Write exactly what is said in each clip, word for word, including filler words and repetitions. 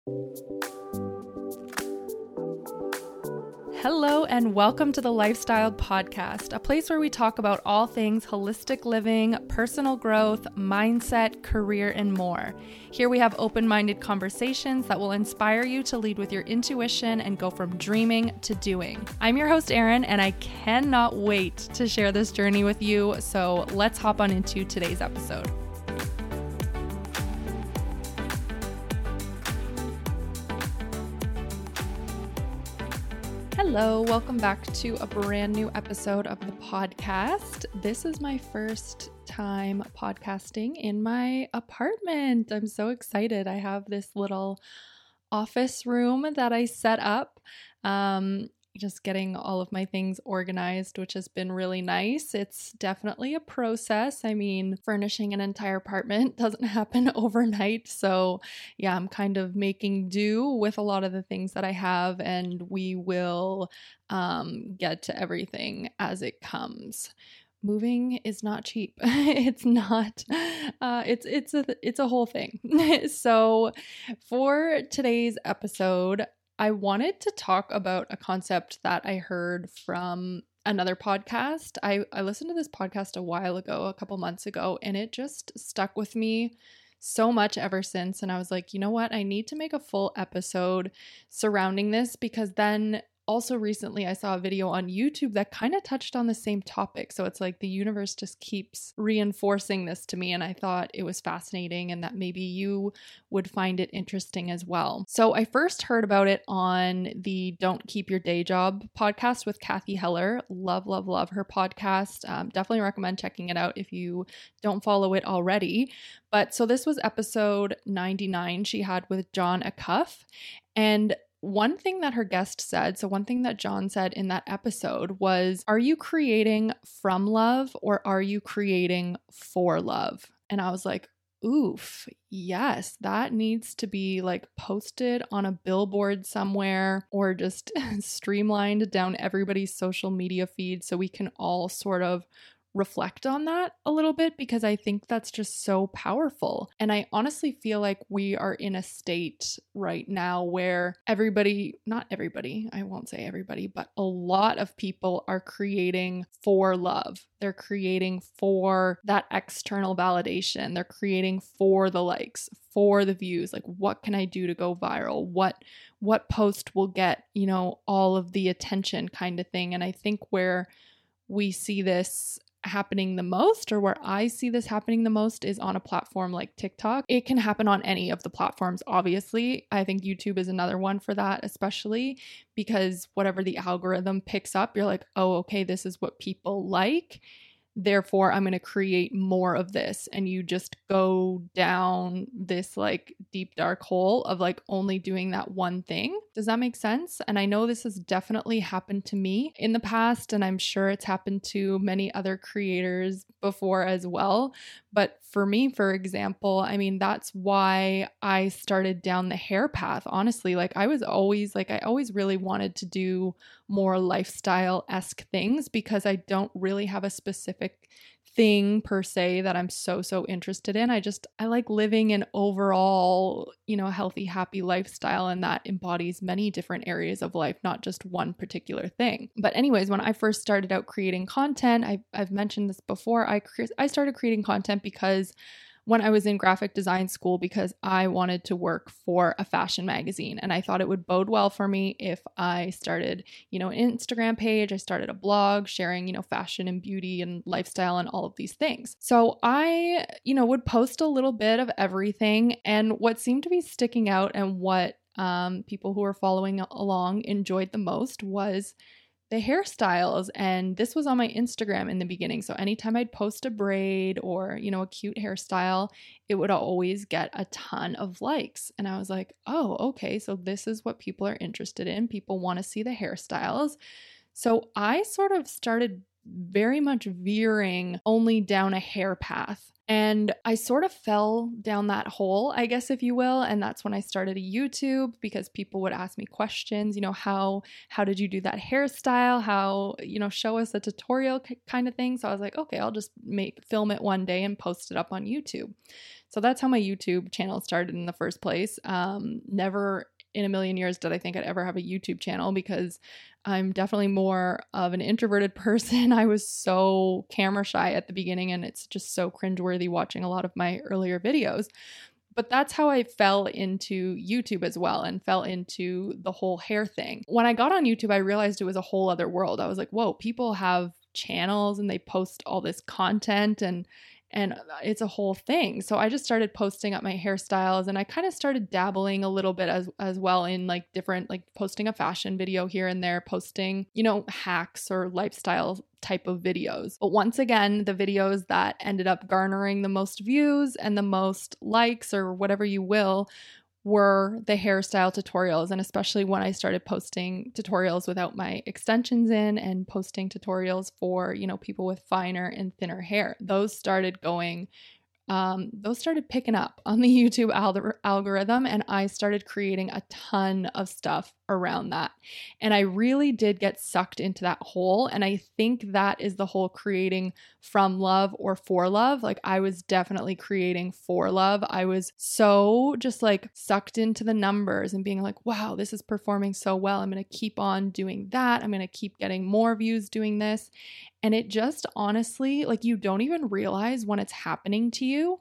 Hello and welcome to the Lifestyle Podcast, a place where we talk about all things holistic living, personal growth, mindset, career, and more. Here we have open-minded conversations that will inspire you to lead with your intuition and go from dreaming to doing. I'm your host, Erin, and I cannot wait to share this journey with you, so let's hop on into today's episode. Hello, welcome back to a brand new episode of the podcast. This is my first time podcasting in my apartment. I'm so excited. I have this little office room that I set up. Um, just getting all of my things organized, which has been really nice. It's definitely a process. I mean, furnishing an entire apartment doesn't happen overnight. So yeah, I'm kind of making do with a lot of the things that I have, and we will um, get to everything as it comes. Moving is not cheap. It's not, uh, it's, it's a, it's a whole thing. So for today's episode, I wanted to talk about a concept that I heard from another podcast. I, I listened to this podcast a while ago, a couple months ago, and it just stuck with me so much ever since. And I was like, you know what? I need to make a full episode surrounding this, because then also recently I saw a video on YouTube that kind of touched on the same topic. So it's like the universe just keeps reinforcing this to me, and I thought it was fascinating and that maybe you would find it interesting as well. So I first heard about it on the Don't Keep Your Day Job podcast with Cathy Heller. Love, love, love her podcast. Um, definitely recommend checking it out if you don't follow it already. But so this was episode ninety-nine she had with Jon Acuff, and one thing that her guest said, so one thing that Jon said in that episode was, are you creating from love or are you creating for love? And I was like, oof, yes, that needs to be like posted on a billboard somewhere or just streamlined down everybody's social media feed so we can all sort of reflect on that a little bit, because I think that's just so powerful. And I honestly feel like we are in a state right now where everybody, not everybody, I won't say everybody, but a lot of people are creating for love. They're creating for that external validation. They're creating for the likes, for the views. Like, what can I do to go viral? What what post will get, you know, all of the attention kind of thing. And I think where we see this happening the most, or where I see this happening the most, is on a platform like TikTok. It can happen on any of the platforms, obviously. I think YouTube is another one for that, especially because whatever the algorithm picks up, you're like, oh, okay, this is what people like. Therefore, I'm going to create more of this. And you just go down this like deep dark hole of like only doing that one thing. Does that make sense? And I know this has definitely happened to me in the past, and I'm sure it's happened to many other creators before as well. But for me, for example, I mean, that's why I started down the hair path. Honestly, like I was always like, I always really wanted to do more lifestyle-esque things, because I don't really have a specific thing per se that I'm so, so interested in. I just, I like living an overall, you know, healthy, happy lifestyle, and that embodies many different areas of life, not just one particular thing. But anyways, when I first started out creating content, I, I've mentioned this before, I, cre- I started creating content because when I was in graphic design school, because I wanted to work for a fashion magazine, and I thought it would bode well for me if I started, you know, an Instagram page. I started a blog sharing, you know, fashion and beauty and lifestyle and all of these things. So I, you know, would post a little bit of everything, and what seemed to be sticking out and what um, people who were following along enjoyed the most was the hairstyles. And this was on my Instagram in the beginning. So anytime I'd post a braid or, you know, a cute hairstyle, it would always get a ton of likes. And I was like, oh, okay, so this is what people are interested in. People want to see the hairstyles. So I sort of started very much veering only down a hair path. And I sort of fell down that hole, I guess, if you will. And that's when I started a YouTube, because people would ask me questions, you know, how, how did you do that hairstyle? How, you know, show us a tutorial kind of thing. So I was like, okay, I'll just make, film it one day and post it up on YouTube. So that's how my YouTube channel started in the first place. Um, never in a million years did I think I'd ever have a YouTube channel, because I'm definitely more of an introverted person. I was so camera shy at the beginning, and it's just so cringeworthy watching a lot of my earlier videos. But that's how I fell into YouTube as well, and fell into the whole hair thing. When I got on YouTube, I realized it was a whole other world. I was like, whoa, people have channels and they post all this content, and And it's a whole thing. So I just started posting up my hairstyles, and I kind of started dabbling a little bit as as well in like different, like posting a fashion video here and there, posting, you know, hacks or lifestyle type of videos. But once again, the videos that ended up garnering the most views and the most likes, or whatever you will, were the hairstyle tutorials. And especially when I started posting tutorials without my extensions in, and posting tutorials for, you know, people with finer and thinner hair, those started going um, those started picking up on the YouTube al- algorithm, and I started creating a ton of stuff around that. And I really did get sucked into that hole. And I think that is the whole creating from love or for love. Like, I was definitely creating for love. I was so just like sucked into the numbers and being like, wow, this is performing so well. I'm going to keep on doing that. I'm going to keep getting more views doing this. And it just honestly, like, you don't even realize when it's happening to you.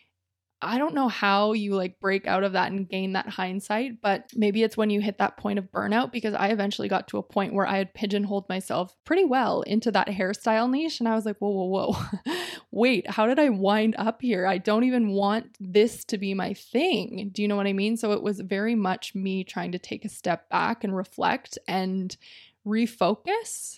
I don't know how you like break out of that and gain that hindsight, but maybe it's when you hit that point of burnout, because I eventually got to a point where I had pigeonholed myself pretty well into that hairstyle niche. And I was like, whoa, whoa, whoa, wait, how did I wind up here? I don't even want this to be my thing. Do you know what I mean? So it was very much me trying to take a step back and reflect and refocus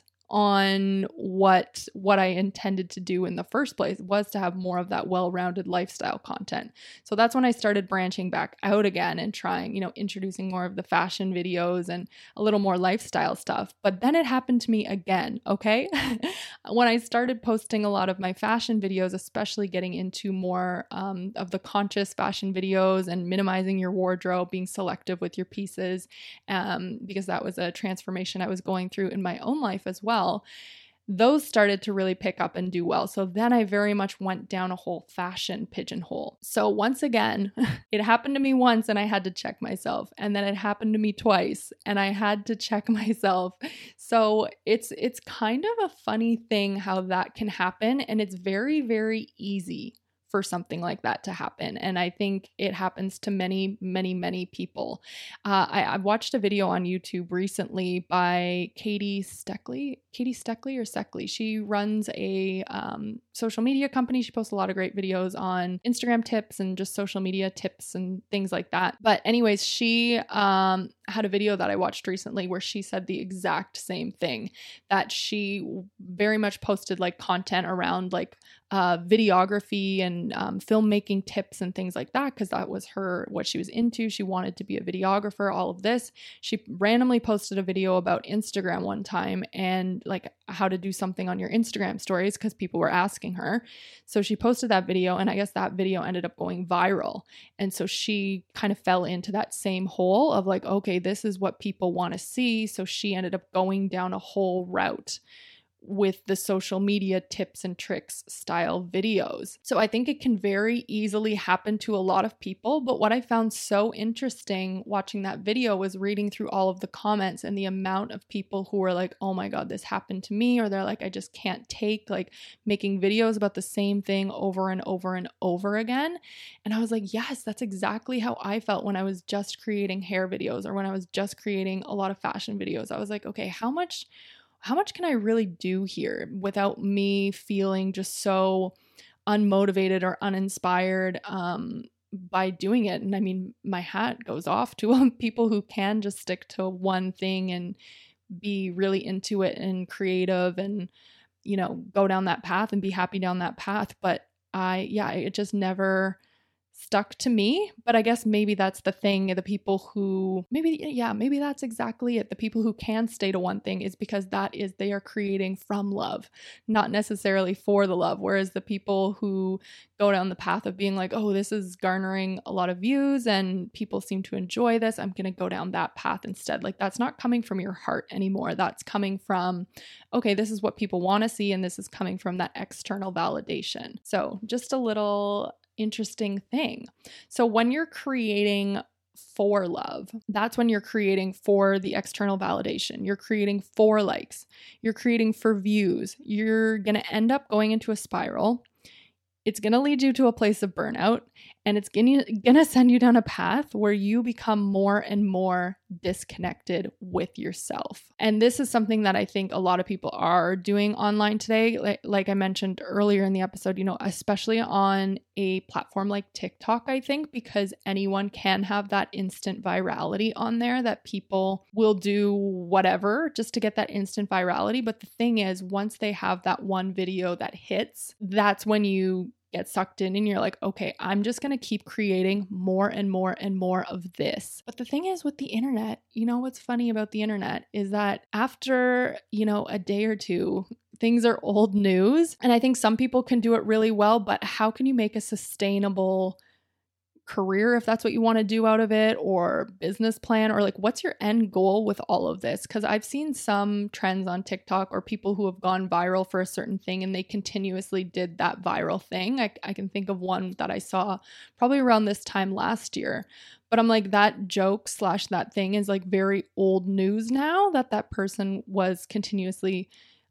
on what what I intended to do in the first place, was to have more of that well-rounded lifestyle content. So that's when I started branching back out again and trying, you know, introducing more of the fashion videos and a little more lifestyle stuff. But then it happened to me again, okay? When I started posting a lot of my fashion videos, especially getting into more um, of the conscious fashion videos and minimizing your wardrobe, being selective with your pieces, um, because that was a transformation I was going through in my own life as well. Well, those started to really pick up and do well. So then I very much went down a whole fashion pigeonhole. So once again, it happened to me once and I had to check myself. And then it happened to me twice and I had to check myself. So it's it's kind of a funny thing how that can happen. And it's very, very easy for something like that to happen. And I think it happens to many, many, many people. Uh, I, I watched a video on YouTube recently by Katie Steckley, Katie Steckley or Seckley. She runs a um, social media company. She posts a lot of great videos on Instagram tips and just social media tips and things like that. But anyways, she um, had a video that I watched recently where she said the exact same thing, that she very much posted like content around like uh, videography and um, filmmaking tips and things like that, because that was her, what she was into. She wanted to be a videographer, all of this. She randomly posted a video about Instagram one time and like how to do something on your Instagram stories, because people were asking her. So she posted that video, and I guess that video ended up going viral. And so she kind of fell into that same hole of like, okay, this is what people want to see. So she ended up going down a whole route with the social media tips and tricks style videos. So I think it can very easily happen to a lot of people. But what I found so interesting watching that video was reading through all of the comments and the amount of people who were like, oh my God, this happened to me. Or they're like, I just can't take like making videos about the same thing over and over and over again. And I was like, yes, that's exactly how I felt when I was just creating hair videos or when I was just creating a lot of fashion videos. I was like, okay, how much How much can I really do here without me feeling just so unmotivated or uninspired um, by doing it? And I mean, my hat goes off to um, people who can just stick to one thing and be really into it and creative and, you know, go down that path and be happy down that path. But I, yeah, it just never stuck to me. But I guess maybe that's the thing. The people who maybe, yeah, maybe that's exactly it. The people who can stay to one thing is because that is, they are creating from love, not necessarily for the love. Whereas the people who go down the path of being like, oh, this is garnering a lot of views and people seem to enjoy this, I'm going to go down that path instead. Like, that's not coming from your heart anymore. That's coming from, okay, this is what people want to see. And this is coming from that external validation. So just a little interesting thing. So when you're creating for love, that's when you're creating for the external validation. You're creating for likes. You're creating for views. You're going to end up going into a spiral. It's going to lead you to a place of burnout, and it's going to send you down a path where you become more and more disconnected with yourself. And this is something that I think a lot of people are doing online today. Like, like I mentioned earlier in the episode, you know, especially on a platform like TikTok, I think, because anyone can have that instant virality on there, that people will do whatever just to get that instant virality. But the thing is, once they have that one video that hits, that's when you get sucked in and you're like, okay, I'm just going to keep creating more and more and more of this. But the thing is with the internet, you know, what's funny about the internet is that after, you know, a day or two, things are old news. And I think some people can do it really well, but how can you make a sustainable career if that's what you want to do out of it, or business plan, or like what's your end goal with all of this? Because I've seen some trends on TikTok or people who have gone viral for a certain thing and they continuously did that viral thing. I, I can think of one that I saw probably around this time last year, but I'm like, that joke slash that thing is like very old news now, that that person was continuously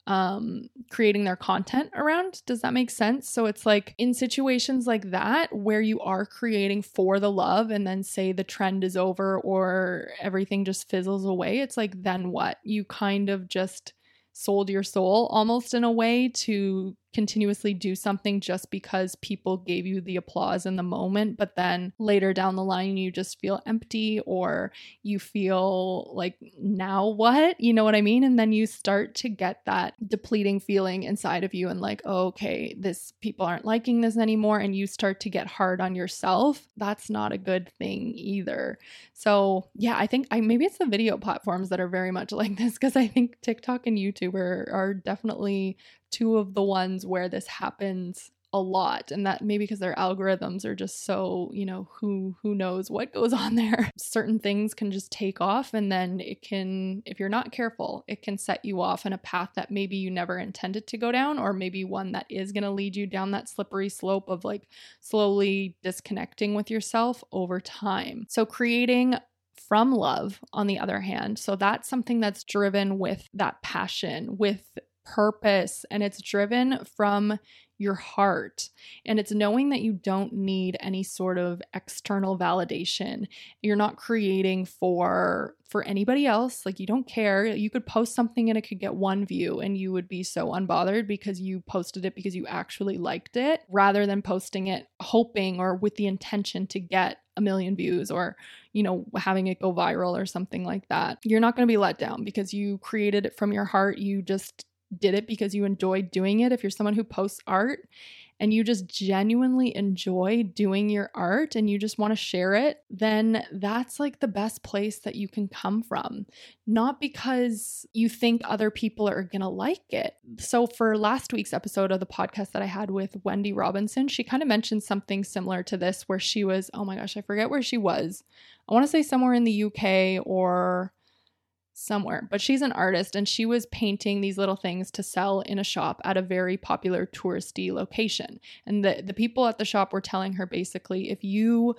um creating their content around. Does that make sense? So it's like in situations like that where you are creating for the love and then say the trend is over or everything just fizzles away, it's like, then what? You kind of just sold your soul almost in a way to continuously do something just because people gave you the applause in the moment, but then later down the line you just feel empty, or you feel like, now what? You know what I mean? And then you start to get that depleting feeling inside of you and like, oh, okay, this people aren't liking this anymore, and you start to get hard on yourself. That's not a good thing either. So yeah, I think I maybe it's the video platforms that are very much like this, because I think TikTok and YouTube are, are definitely two of the ones where this happens a lot, and that maybe because their algorithms are just so, you know, who who knows what goes on there. Certain things can just take off, and then it can, if you're not careful, it can set you off in a path that maybe you never intended to go down, or maybe one that is going to lead you down that slippery slope of like slowly disconnecting with yourself over time. So creating from love, on the other hand, so that's something that's driven with that passion, with purpose, and it's driven from your heart, and it's knowing that you don't need any sort of external validation. You're not creating for for anybody else. Like, you don't care. You could post something and it could get one view and you would be so unbothered because you posted it because you actually liked it, rather than posting it hoping or with the intention to get a million views, or, you know, having it go viral or something like that. You're not going to be let down because you created it from your heart. You just did it because you enjoyed doing it. If you're someone who posts art and you just genuinely enjoy doing your art and you just want to share it, then that's like the best place that you can come from. Not because you think other people are going to like it. So for last week's episode of the podcast that I had with Wendy Robinson, she kind of mentioned something similar to this, where she was, oh my gosh, I forget where she was. I want to say somewhere in the U K or somewhere, but she's an artist, and she was painting these little things to sell in a shop at a very popular touristy location. And the, the people at the shop were telling her, basically, if you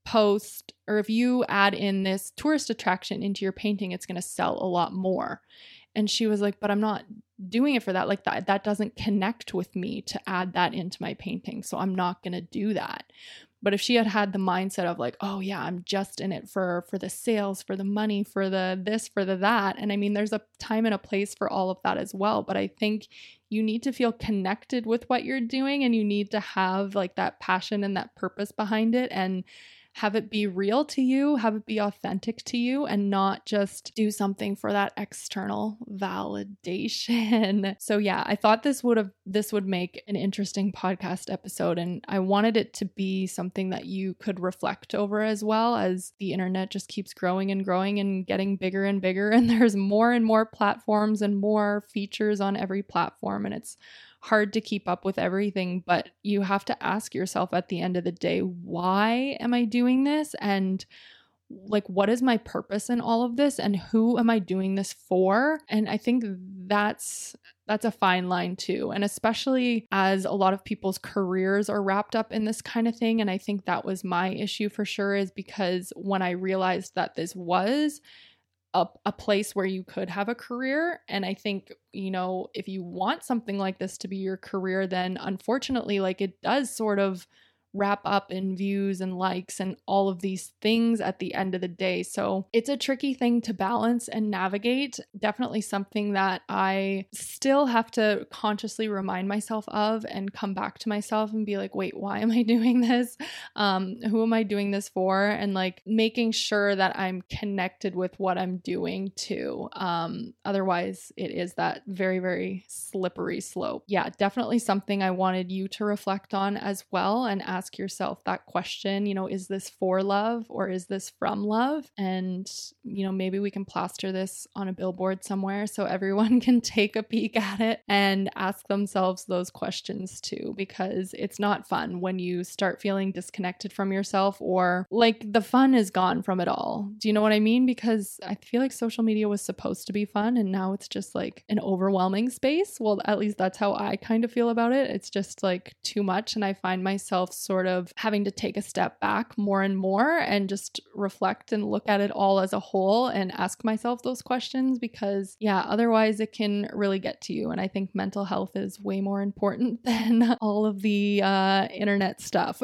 post or if you add in this tourist attraction into your painting, it's going to sell a lot more. And she was like, but I'm not doing it for that. Like, that, that doesn't connect with me to add that into my painting. So I'm not going to do that. But if she had had the mindset of like, oh yeah, I'm just in it for, for the sales, for the money, for the this, for the that. And I mean, there's a time and a place for all of that as well. But I think you need to feel connected with what you're doing, and you need to have like that passion and that purpose behind it. And have it be real to you, have it be authentic to you, and not just do something for that external validation. So yeah, I thought this would have this would make an interesting podcast episode, and I wanted it to be something that you could reflect over as well, as the internet just keeps growing and growing and getting bigger and bigger, and there's more and more platforms and more features on every platform, and it's hard to keep up with everything. But you have to ask yourself at the end of the day, why am I doing this? And like, what is my purpose in all of this? And who am I doing this for? And I think that's that's a fine line too. And especially as a lot of people's careers are wrapped up in this kind of thing. And I think that was my issue for sure, is because when I realized that this was A, a place where you could have a career. And I think, you know, if you want something like this to be your career, then unfortunately, like, it does sort of wrap up in views and likes and all of these things at the end of the day. So it's a tricky thing to balance and navigate. Definitely something that I still have to consciously remind myself of and come back to myself and be like, wait, why am I doing this? Um, who am I doing this for? And like making sure that I'm connected with what I'm doing too. Um, otherwise, it is that very, very slippery slope. Yeah, definitely something I wanted you to reflect on as well, and ask Ask yourself that question, you know, is this for love or is this from love? And, you know, maybe we can plaster this on a billboard somewhere so everyone can take a peek at it and ask themselves those questions too, because it's not fun when you start feeling disconnected from yourself, or like the fun is gone from it all. Do you know what I mean? Because I feel like social media was supposed to be fun, and now it's just like an overwhelming space. Well, at least that's how I kind of feel about it. It's just like too much, and I find myself sort of having to take a step back more and more and just reflect and look at it all as a whole and ask myself those questions, because yeah, otherwise it can really get to you. And I think mental health is way more important than all of the uh, internet stuff.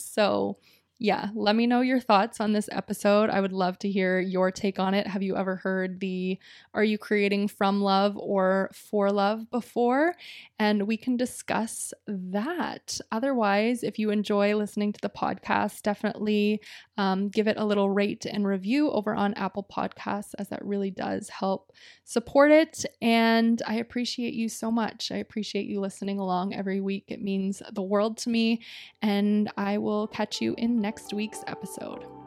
So yeah, let me know your thoughts on this episode. I would love to hear your take on it. Have you ever heard the "Are you creating from love or for love" before? And we can discuss that. Otherwise, if you enjoy listening to the podcast, definitely um, give it a little rate and review over on Apple Podcasts, as that really does help support it. And I appreciate you so much. I appreciate you listening along every week. It means the world to me. And I will catch you in next week's episode.